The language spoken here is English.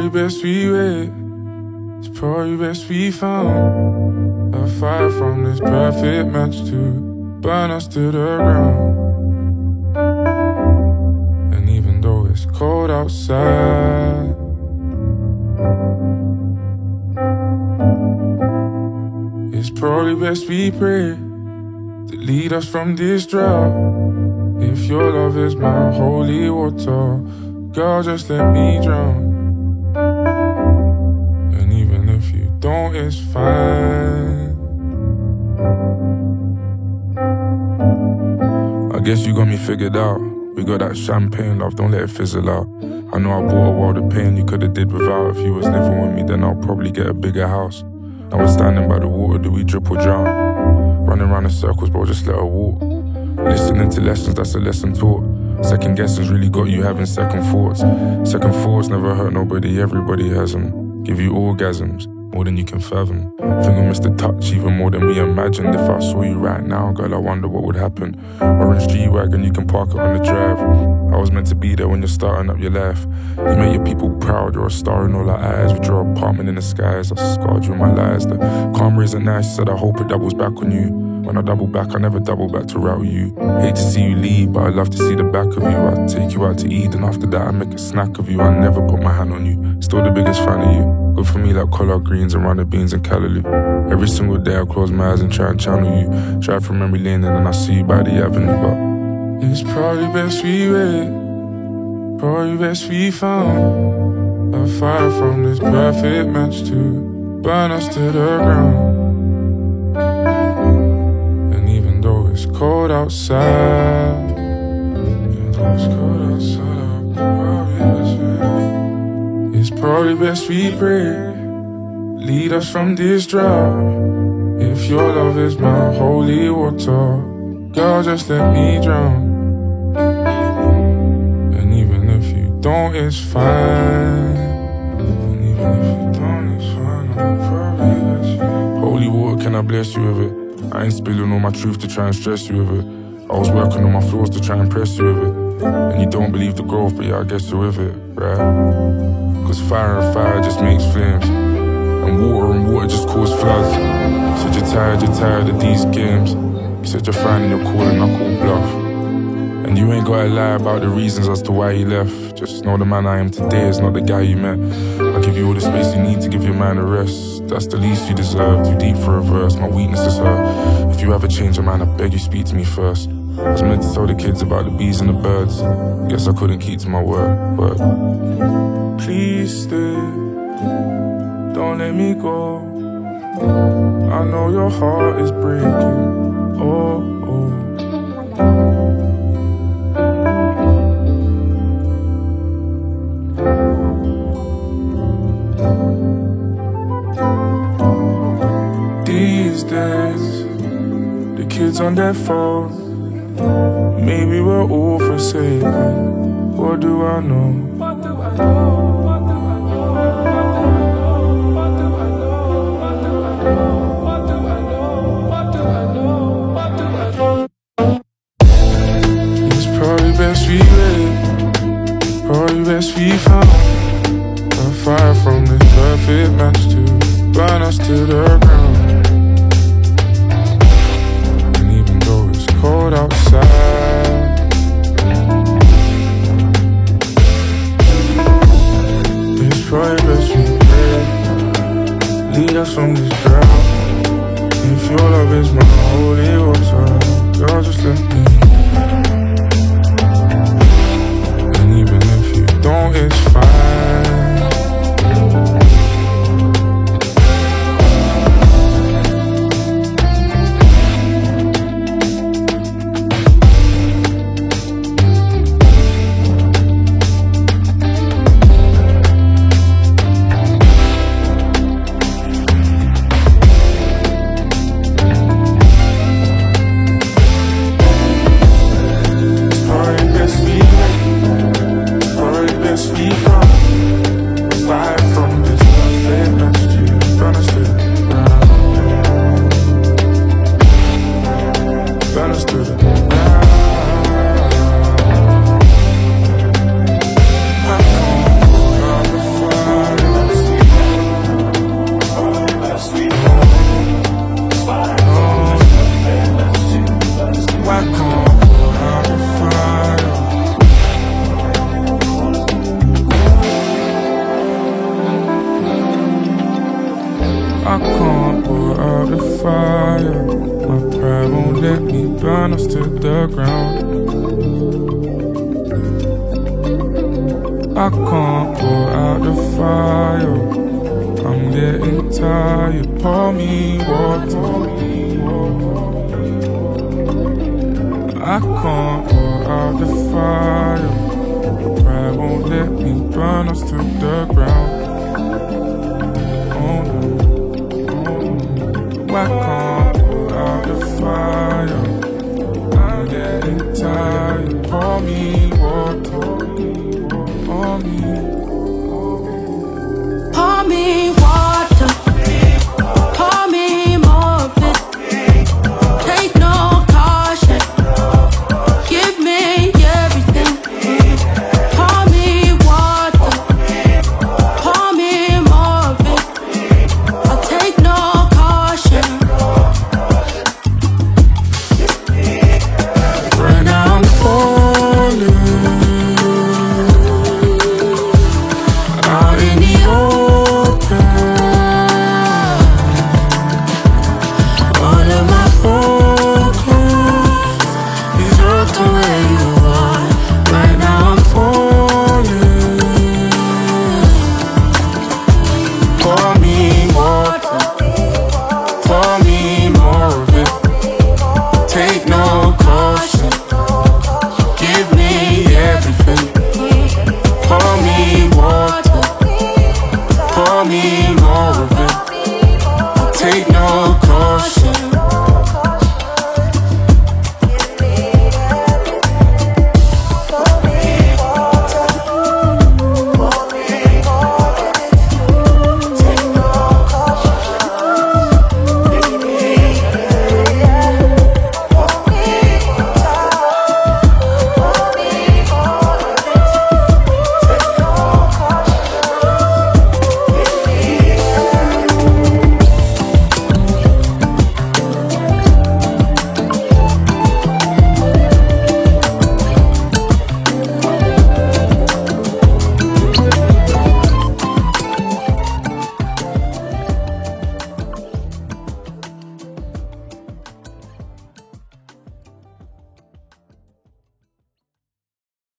best we wait. It's probably best we found a fire from this perfect match to burn us to the ground. And even though it's cold outside, it's probably best we pray to lead us from this drought. If your love is my holy water, girl, just let me drown. And even if you don't, it's fine. I guess you got me figured out. We got that champagne love, don't let it fizzle out. I know I brought a world of pain you could've did without. If you was living with me, then I'll probably get a bigger house. Now we're standing by the water, do we drip or drown? Running around in circles, bro, just let her walk. Listening to lessons, that's a lesson taught. Second guessing's really got you having second thoughts. Second thoughts never hurt nobody, everybody has them. Give you orgasms, more than you can fathom. Think I missed the touch even more than we imagined. If I saw you right now, girl, I wonder what would happen. Orange G-Wagon, you can park it on the drive. I was meant to be there when you're starting up your life. You make your people proud, you're a star in all our eyes. With your apartment in the skies, I scarred you in my lies. The karma isn't nice, said I hope it doubles back on you. When I double back, I never double back to route you. Hate to see you leave, but I love to see the back of you. I take you out to eat, and after that I make a snack of you. I never put my hand on you, still the biggest fan of you. Good for me like collard greens and runner beans and callaloo. Every single day I close my eyes and try and channel you. Drive from memory lane and then I see you by the avenue. But it's probably best we wait, probably best we found a fire from this perfect match to burn us to the ground. It's cold outside. It's probably best we pray, lead us from this drought. If your love is my holy water, girl, just let me drown. And even if you don't, it's fine. And even if you don't, it's fine. I'll probably let you. Holy water, can I bless you with it? I ain't spilling all my truth to try and stress you with it. I was working on my flaws to try and press you with it. And you don't believe the growth, but yeah, I guess you're with it, right? Cause fire and fire just makes flames, and water just cause floods. Said you're tired of these games. You said you're finding your call and I call bluff. And you ain't gotta lie about the reasons as to why you left. Just know the man I am today is not the guy you met. I give you all the space you need to give your mind a rest. That's the least you deserve, too deep for a verse. My weakness is her. If you ever change your mind, I beg you speak to me first. I was meant to tell the kids about the bees and the birds. Guess I couldn't keep to my word, but please stay, don't let me go. I know your heart is breaking, oh, oh. These days, the kids on their phones, maybe we're all forsaken. What do I know? It's probably best we wait, probably best we found a fire from this perfect match to burn us to the ground. Cold outside. It's probably best we pray, lead us from this drought. If your love is my holy water, girl, just let me. And even if you don't, it's fine. Fire Why can't put out the fire? I can't put out the fire. My pride won't let me burn us to the ground. I can't put out the fire. I'm getting tired. Pour me water. I can't put out the fire. Pride won't let me burn us to the ground. Oh no. Why can't